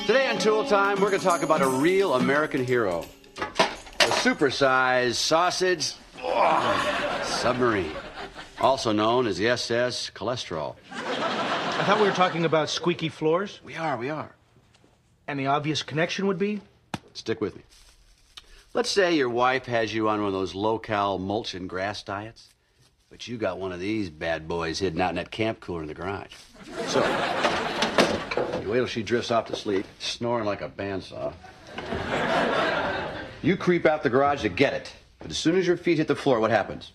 Today on Tool Time, we're going to talk about a real American hero. A supersized sausage submarine, also known as the SS Cholesterol. I thought we were talking about squeaky floors. We are. And the obvious connection would be? Stick with me. Let's say your wife has you on one of those low-cal mulch and grass diets, but you got one of these bad boys hidden out in that camp cooler in the garage. So, you wait till she drifts off to sleep, snoring like a bandsaw. You creep out the garage to get it, but as soon as your feet hit the floor, what happens?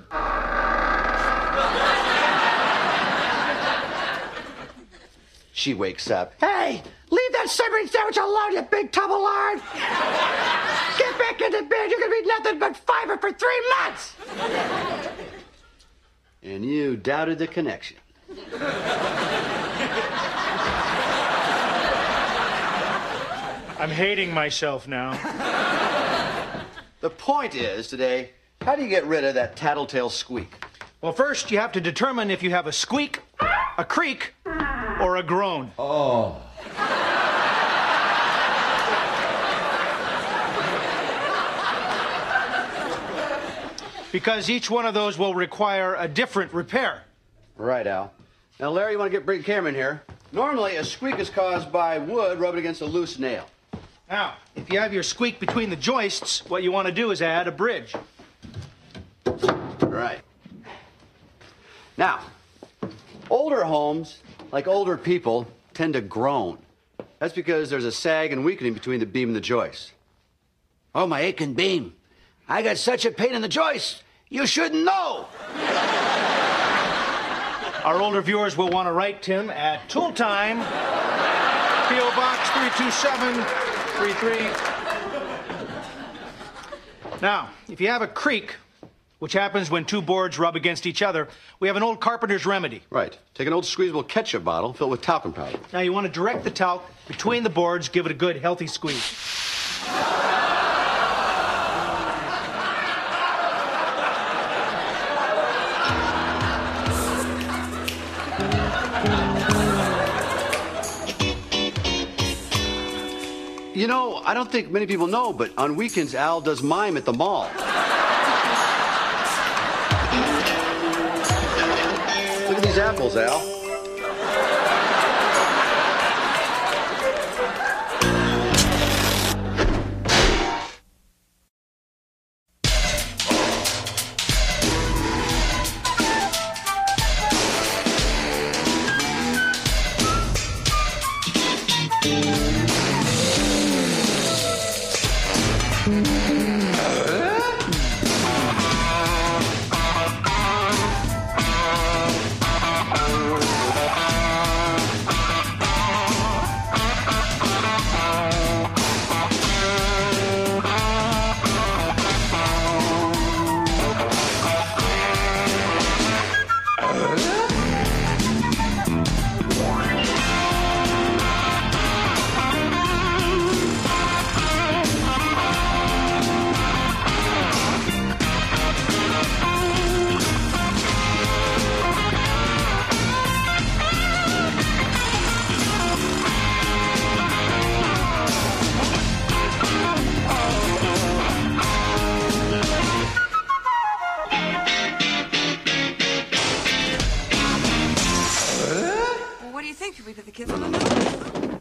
She wakes up. Hey, leave that submarine sandwich alone, you big tub of lard! Get back into bed, you're gonna be nothing but fiber for 3 months! And you doubted the connection. I'm hating myself now. The point is, today, how do you get rid of that tattletale squeak? Well, first, you have to determine if you have a squeak, a creak, or a groan. Oh. Because each one of those will require a different repair. Right, Al. Now, Larry, you want to bring the camera in here? Normally, a squeak is caused by wood rubbing against a loose nail. Now, if you have your squeak between the joists, what you want to do is add a bridge. Right. Now, older homes, like older people, tend to groan. That's because there's a sag and weakening between the beam and the joist. Oh, my aching beam. I got such a pain in the joist. You shouldn't know. Our older viewers will want to write Tim at Tool Time, P.O. Box 32733. Now, if you have a creak, which happens when two boards rub against each other, we have an old carpenter's remedy. Right. Take an old squeezable ketchup bottle, fill it with talcum powder. Now, you want to direct the talc between the boards, give it a good, healthy squeeze. You know, I don't think many people know, but on weekends, Al does mime at the mall. Look at these apples, Al. Should we put the kids on the note?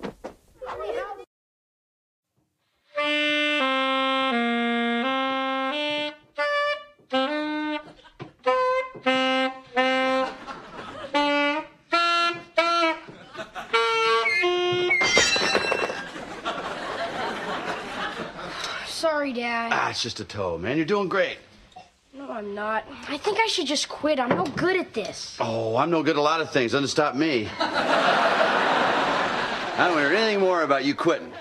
Sorry, Dad. It's just a toe, man. You're doing great. No, I'm not. I think I should just quit. I'm no good at this. Oh, I'm no good at a lot of things. Doesn't stop me. I don't hear anything more about you quitting.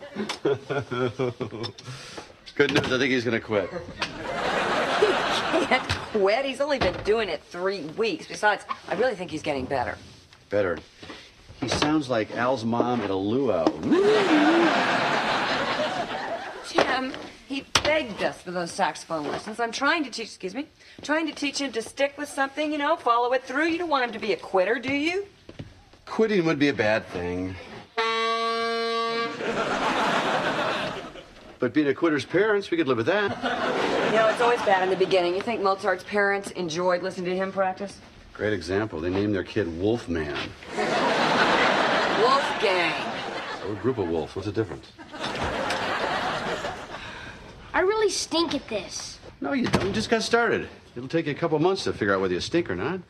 Good news, I think he's going to quit. He can't quit. He's only been doing it 3 weeks. Besides, I really think he's getting better. Better. He sounds like Al's mom at a luau. Tim, he begged us for those saxophone lessons. I'm trying to teach, trying to teach him to stick with something, you know, follow it through. You don't want him to be a quitter, do you? Quitting would be a bad thing. But being a quitter's parents, we could live with that. You know, it's always bad in the beginning. You think Mozart's parents enjoyed listening to him practice? Great example. They named their kid Wolfman. Wolfgang. Or a group of wolves. What's the difference? I really stink at this. No, you don't. You just got started. It'll take you a couple months to figure out whether you stink or not.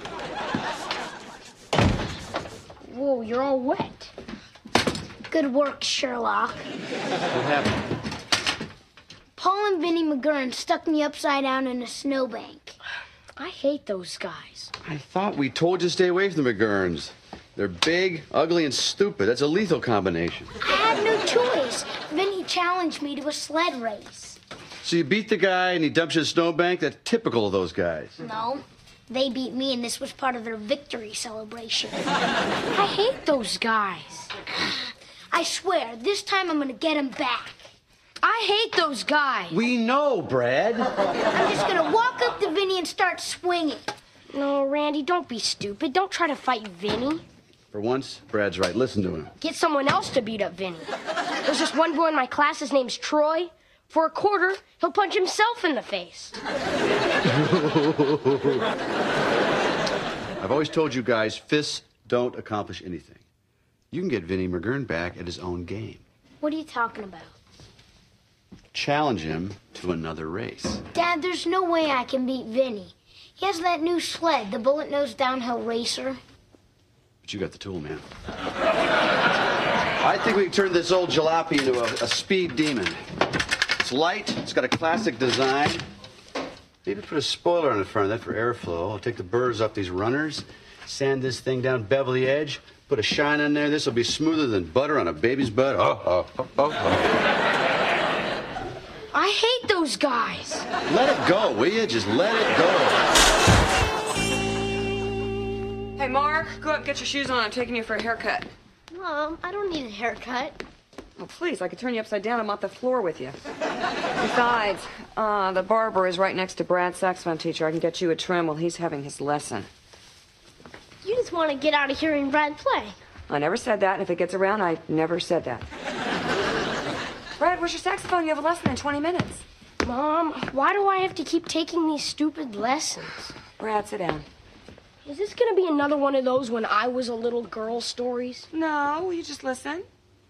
Whoa, you're all wet. Good work, Sherlock. What happened? Paul and Vinnie McGurn stuck me upside down in a snowbank. I hate those guys. I thought we told you to stay away from the McGurns. They're big, ugly, and stupid. That's a lethal combination. I had no choice. Vinnie challenged me to a sled race. So you beat the guy and he dumps you in a snowbank? That's typical of those guys. No, they beat me and this was part of their victory celebration. I hate those guys. I swear, this time I'm gonna get them back. I hate those guys. We know, Brad. I'm just gonna walk up to Vinnie and start swinging. No, Randy, don't be stupid. Don't try to fight Vinny. For once, Brad's right. Listen to him. Get someone else to beat up Vinny. There's this one boy in my class, his name's Troy. For a quarter, he'll punch himself in the face. I've always told you guys, fists don't accomplish anything. You can get Vinnie McGurn back at his own game. What are you talking about? Challenge him to another race. Dad, there's no way I can beat Vinnie. He has that new sled, the bullet-nosed downhill racer. But you got the tool, man. I think we can turn this old jalopy into a speed demon. It's light, it's got a classic design. Maybe put a spoiler on the front of that for airflow. I'll take the burrs off these runners, sand this thing down bevelly edge, put a shine on there. This will be smoother than butter on a baby's butt. I hate those guys. Let it go, will you? Just let it go. Hey, Mark, go up and get your shoes on. I'm taking you for a haircut. Mom, I don't need a haircut. Oh, please, I could turn you upside down and mop the floor with you. Besides, the barber is right next to Brad's saxophone teacher. I can get you a trim while he's having his lesson. You just want to get out of hearing Brad play. I never said that, and if it gets around, I never said that. Brad, where's your saxophone? You have a lesson in 20 minutes. Mom, why do I have to keep taking these stupid lessons? Brad, sit down. Is this gonna be another one of those when I was a little girl stories? No, will you just listen?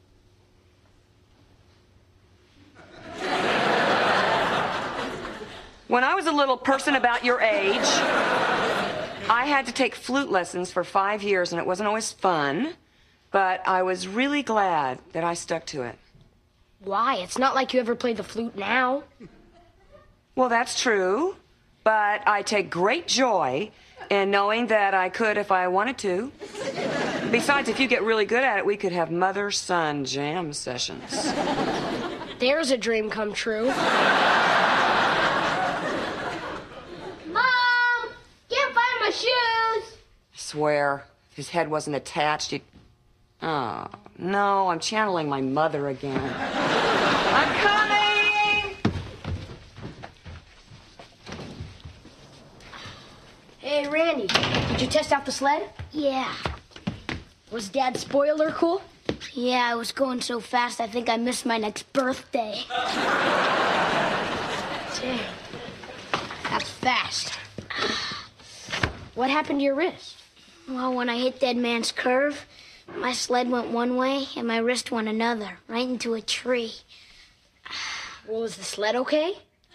When I was a little person about your age, I had to take flute lessons for 5 years, and it wasn't always fun, but I was really glad that I stuck to it. Why? It's not like you ever played the flute now. Well, that's true, but I take great joy in knowing that I could if I wanted to. Besides, if you get really good at it, we could have mother-son jam sessions. There's a dream come true. Mom! Can't find my shoes! I swear, if his head wasn't attached, you'd... Oh, no, I'm channeling my mother again. I'm coming! Hey, Randy, did you test out the sled? Yeah. Was Dad's spoiler cool? Yeah, I was going so fast I think I missed my next birthday. Dang. That's fast. What happened to your wrist? Well, when I hit Dead Man's Curve, my sled went one way and my wrist went another, right into a tree. Well, is the sled okay?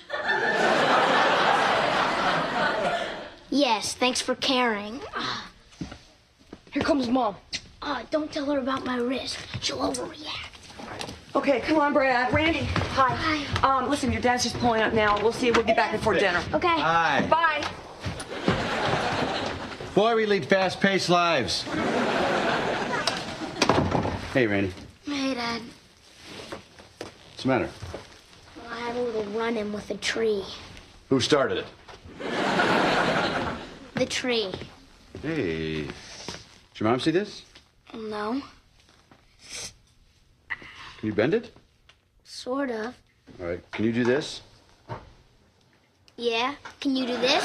Yes, thanks for caring. Here comes Mom. Don't tell her about my wrist. She'll overreact. Okay, come on, Brad. Randy. Hi. Listen, your dad's just pulling up now. We'll see you. We'll be back before dinner. Okay. Hi. Bye. Boy, we lead fast-paced lives. Hey, Randy. Hey, Dad. What's the matter? Well, I had a little run-in with a tree. Who started it? The tree. Hey. Did your mom see this? No. Can you bend it? Sort of. All right. Can you do this? Yeah. Can you do this?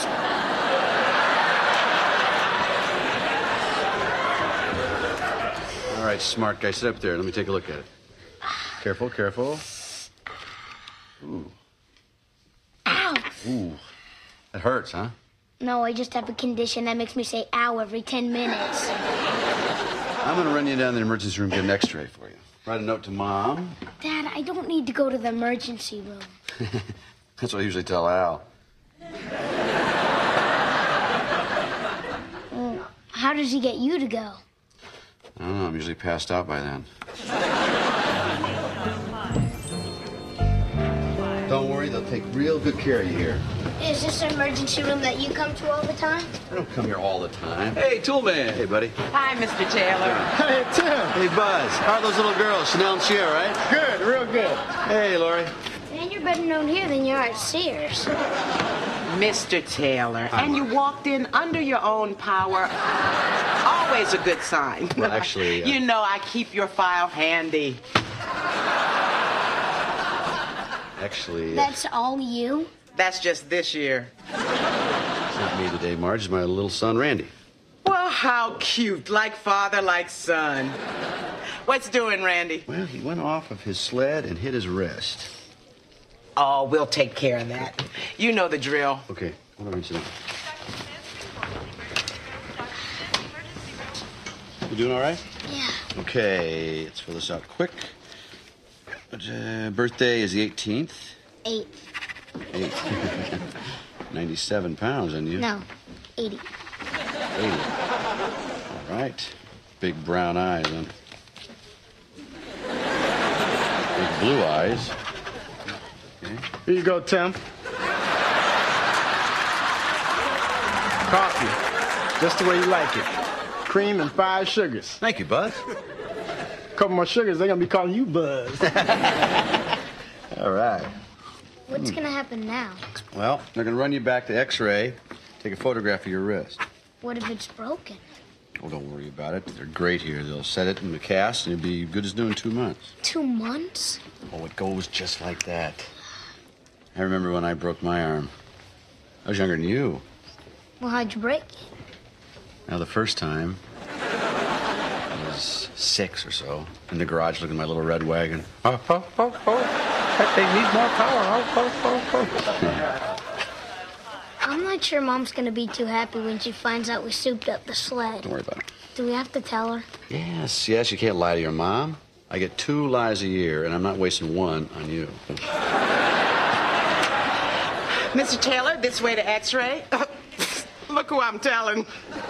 All right, smart guy. Sit up there. Let me take a look at it. Careful, careful. Ooh. Ow! Ooh. That hurts, huh? No, I just have a condition that makes me say ow every 10 minutes. I'm going to run you down to the emergency room, get an x-ray for you. Write a note to Mom. Dad, I don't need to go to the emergency room. That's what I usually tell Al. Well, how does he get you to go? I don't know. I'm usually passed out by then. Don't worry. They'll take real good care of you here. Is this an emergency room that you come to all the time? I don't come here all the time. Hey, Toolman. Hey, buddy. Hi, Mr. Taylor. Hey, Tim. Hey, Buzz. How are those little girls, Chanel and Cher, right? Good, real good. Hey, Lori. Man, you're better known here than you are at Sears. Mr. Taylor. And you walked in under your own power. Always a good sign. Well, actually... You know I keep your file handy. Actually... That's all you? That's just this year. It's not me today, Marge. It's my little son, Randy. Well, how cute. Like father, like son. What's doing, Randy? Well, he went off of his sled and hit his wrist. Oh, we'll take care of that. You know the drill. Okay. Hold on a second. You doing all right? Yeah. Okay, let's fill this out quick. Birthday is the 18th. 8. 8. 97 pounds, and you? No, 80. 80. All right. Big brown eyes, huh? Big blue eyes. Okay. Here you go, Tim. Coffee. Just the way you like it. Cream and 5 sugars. Thank you, Buzz. Couple more sugars, they're gonna be calling you Buzz. All right. What's gonna happen now? Well, they're going to run you back to X-ray, take a photograph of your wrist. What if it's broken? Oh, don't worry about it. They're great here. They'll set it in the cast, and it'll be good as new in 2 months. 2 months? Oh, it goes just like that. I remember when I broke my arm. I was younger than you. Well, how'd you break it? Now, the first time, I was 6 or so, in the garage looking at my little red wagon. Oh. They need more power. Oh. I'm not sure Mom's gonna be too happy when she finds out we souped up the sled. Don't worry about it. Do we have to tell her? Yes, you can't lie to your mom. I get 2 lies a year, and I'm not wasting 1 on you. Mr. Taylor, this way to X-ray. Look who I'm telling.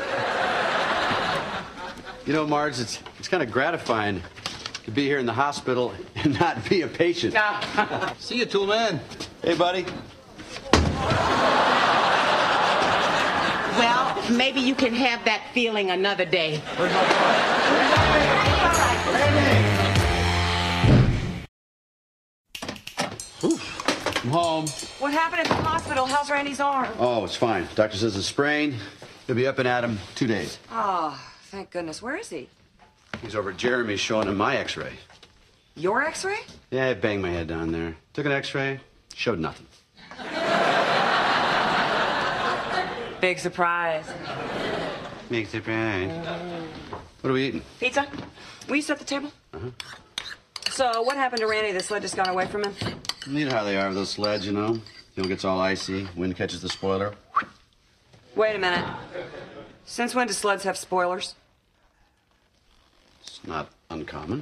You know, Marge, it's kind of gratifying to be here in the hospital and not be a patient. See you, Toolman. Hey, buddy. Well, maybe you can have that feeling another day. I'm home. What happened at the hospital? How's Randy's arm? Oh, it's fine. Doctor says it's sprained. He'll be up and at him 2 days. Oh, thank goodness. Where is he? He's over at Jeremy's showing him my X-ray. Your X-ray? Yeah, I banged my head down there. Took an X-ray, showed nothing. Big surprise. Big surprise. What are we eating? Pizza? Will you set the table? Uh-huh. So, what happened to Randy? The sled just got away from him? You know how they are with those sleds, you know? You know, it gets all icy, wind catches the spoiler. Wait a minute. Since when do sleds have spoilers? It's not uncommon.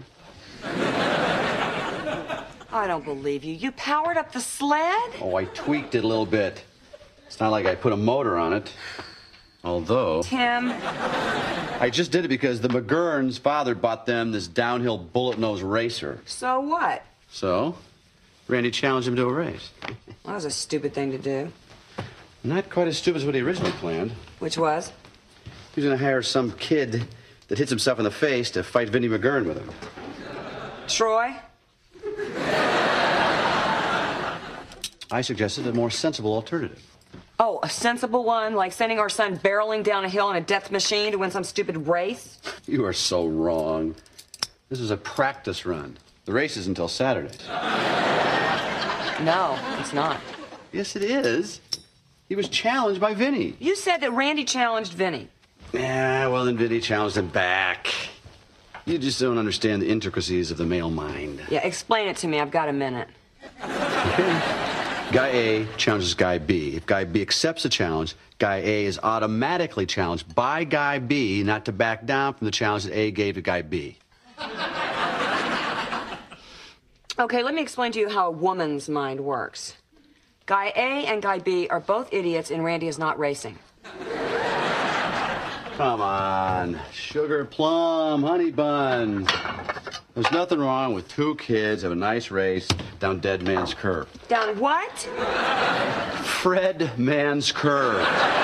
I don't believe you. You powered up the sled? Oh, I tweaked it a little bit. It's not like I put a motor on it. Although... Tim. I just did it because the McGurn's father bought them this downhill bullet-nosed racer. So what? So, Randy challenged him to a race. That was a stupid thing to do. Not quite as stupid as what he originally planned. Which was? He was going to hire some kid that hits himself in the face to fight Vinnie McGurn with him. Troy? I suggested a more sensible alternative. Oh, a sensible one, like sending our son barreling down a hill in a death machine to win some stupid race? You are so wrong. This is a practice run. The race is until Saturday. No, it's not. Yes, it is. He was challenged by Vinnie. You said that Randy challenged Vinnie. Yeah, well, then Vinnie challenged him back. You just don't understand the intricacies of the male mind. Yeah, explain it to me. I've got a minute. Guy A challenges Guy B. If Guy B accepts the challenge, Guy A is automatically challenged by Guy B not to back down from the challenge that A gave to Guy B. Okay, let me explain to you how a woman's mind works. Guy A and Guy B are both idiots, and Randy is not racing. Come on. Sugar plum, honey buns. There's nothing wrong with two kids have a nice race down Dead Man's Curve. Down what? Fred Man's Curve.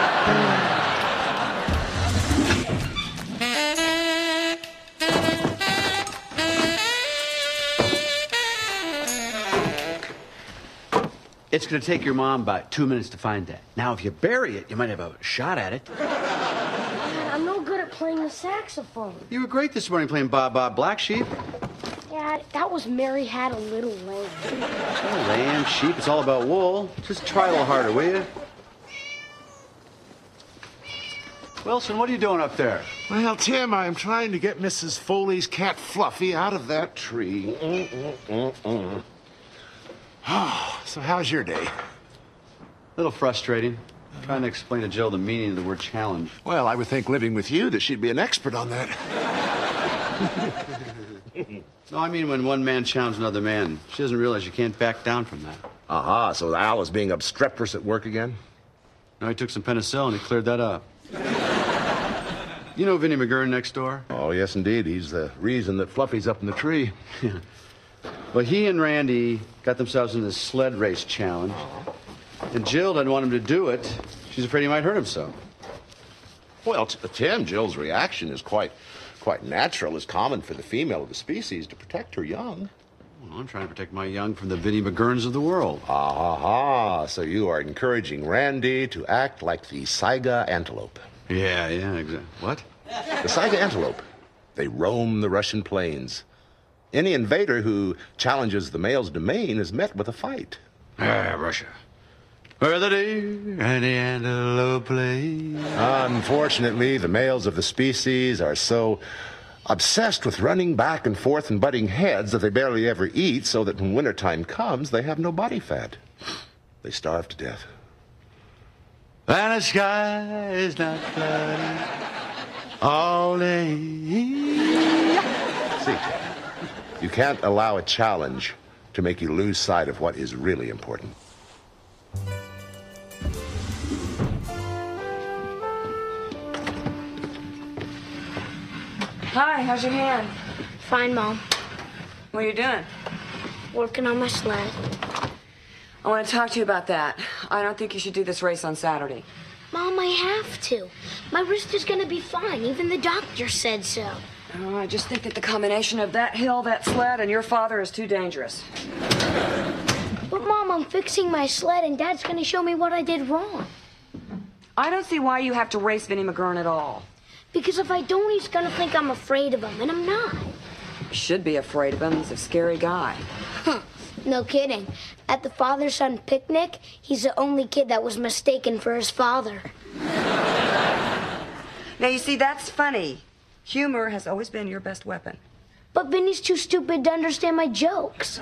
It's going to take your mom about 2 minutes to find that. Now, if you bury it, you might have a shot at it. Dad, I'm no good at playing the saxophone. You were great this morning playing Bob Bob Black Sheep. Dad, that was Mary Had a Little Lamb. Oh, lamb, sheep, it's all about wool. Just try a little harder, will you? Wilson, what are you doing up there? Well, Tim, I'm trying to get Mrs. Foley's cat Fluffy out of that tree. So how's your day? A little frustrating. Trying to explain to Jill the meaning of the word challenge. Well, I would think living with you that she'd be an expert on that. No, I mean when one man challenges another man. She doesn't realize you can't back down from that. Aha, so Al is being obstreperous at work again? No, he took some penicillin. He cleared that up. You know Vinnie McGurn next door? Oh, yes, indeed. He's the reason that Fluffy's up in the tree. Well, he and Randy got themselves in this sled race challenge. And Jill doesn't want him to do it. She's afraid he might hurt himself. Well, Tim, Jill's reaction is quite natural. It's common for the female of the species to protect her young. Well, I'm trying to protect my young from the Vinnie McGurns of the world. Ah, so you are encouraging Randy to act like the Saiga antelope. Yeah, exactly. What? The Saiga antelope. They roam the Russian plains. Any invader who challenges the male's domain is met with a fight. Russia. Where the deer and the antelope play. Unfortunately, the males of the species are so obsessed with running back and forth and butting heads that they barely ever eat, so that when wintertime comes, they have no body fat. They starve to death. And the sky is not cloudy all day. See, you can't allow a challenge to make you lose sight of what is really important. Hi, how's your hand? Fine, Mom. What are you doing? Working on my sled. I want to talk to you about that. I don't think you should do this race on Saturday. Mom, I have to. My wrist is going to be fine. Even the doctor said so. Oh, I just think that the combination of that hill, that sled, and your father is too dangerous. But, Mom, I'm fixing my sled, and Dad's going to show me what I did wrong. I don't see why you have to race Vinnie McGurn at all. Because if I don't, he's going to think I'm afraid of him, and I'm not. You should be afraid of him. He's a scary guy. No kidding. At the father-son picnic, he's the only kid that was mistaken for his father. Now, you see, that's funny. Humor has always been your best weapon. But Vinny's too stupid to understand my jokes.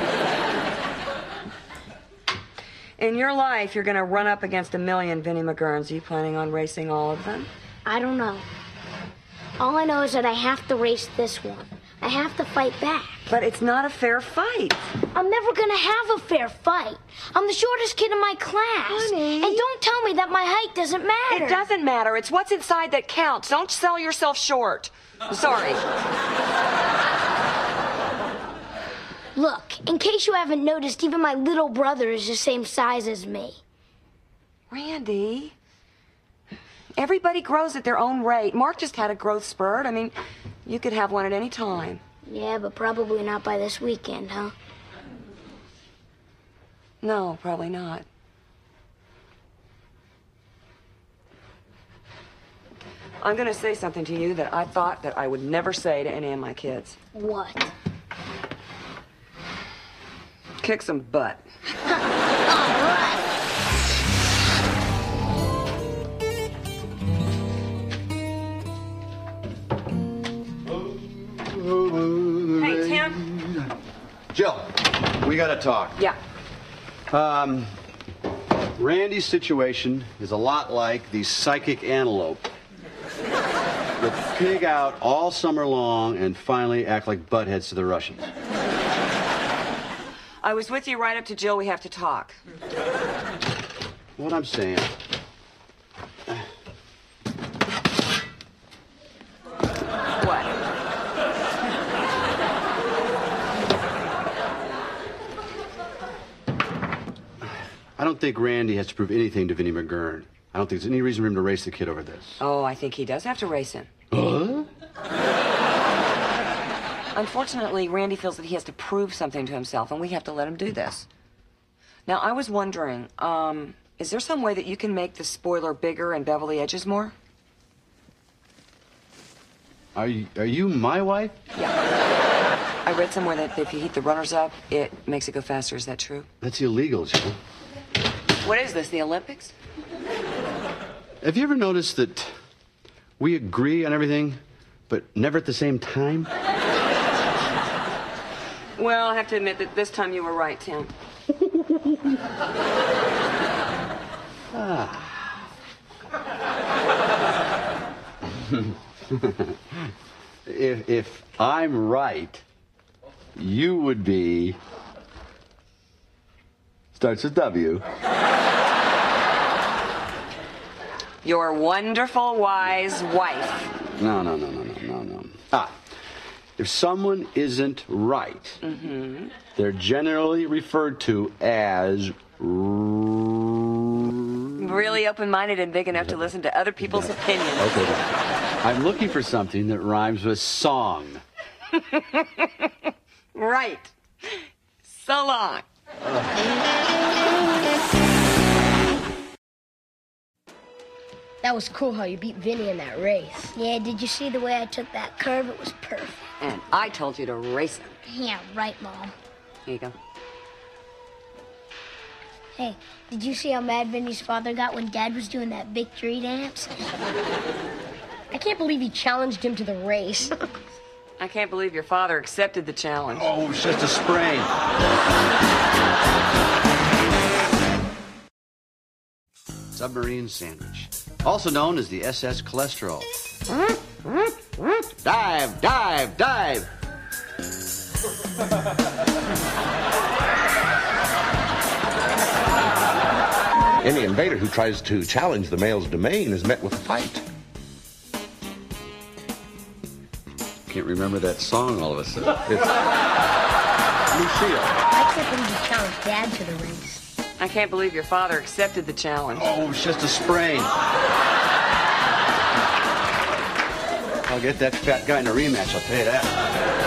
In your life, you're going to run up against 1 million Vinnie McGurns. Are you planning on racing all of them? I don't know. All I know is that I have to race this one. I have to fight back. But it's not a fair fight. I'm never going to have a fair fight. I'm the shortest kid in my class. Honey. And don't tell me that my height doesn't matter. It doesn't matter. It's what's inside that counts. Don't sell yourself short. Sorry. Look, in case you haven't noticed, even my little brother is the same size as me. Randy, everybody grows at their own rate. Mark just had a growth spurt. I mean, you could have one at any time. Yeah, but probably not by this weekend, huh? No, probably not. I'm going to say something to you that I thought that I would never say to any of my kids. What? Kick some butt. Jill, we got to talk. Yeah. Randy's situation is a lot like the psychic antelope that pig out all summer long and finally act like buttheads to the Russians. I was with you right up to Jill. We have to talk. What I'm saying... What? I don't think Randy has to prove anything to Vinnie McGurn. I don't think there's any reason for him to race the kid over this. Oh, I think he does have to race him. Huh? Unfortunately, Randy feels that he has to prove something to himself, and we have to let him do this. Now, I was wondering, is there some way that you can make the spoiler bigger and bevel the edges more? Are you my wife? Yeah. I read somewhere that if you heat the runners up, it makes it go faster. Is that true? That's illegal, Jill. What is this, the Olympics? Have you ever noticed that we agree on everything, but never at the same time? Well, I have to admit that this time you were right, Tim. If I'm right, you would be... Starts with W. Your wonderful, wise wife. No. If someone isn't right, they're generally referred to as... Really open-minded and big enough to listen to other people's opinions. Okay, I'm looking for something that rhymes with song. Right. So long. That was cool how you beat Vinny in that race. Yeah, did you see the way I took that curve? It was perfect. And I told you to race him. Yeah, right, Mom. Here you go. Hey, did you see how mad Vinny's father got when Dad was doing that victory dance? I can't believe he challenged him to the race. I can't believe your father accepted the challenge. Oh, it's just a sprain. Submarine sandwich. Also known as the SS cholesterol. Dive, dive, dive. Any invader who tries to challenge the male's domain is met with a fight. Can't remember that song all of a sudden. It's Lucille. I can't believe you challenged Dad to the race. I can't believe your father accepted the challenge. Oh, it's just a sprain. I'll get that fat guy in a rematch, I'll tell you that.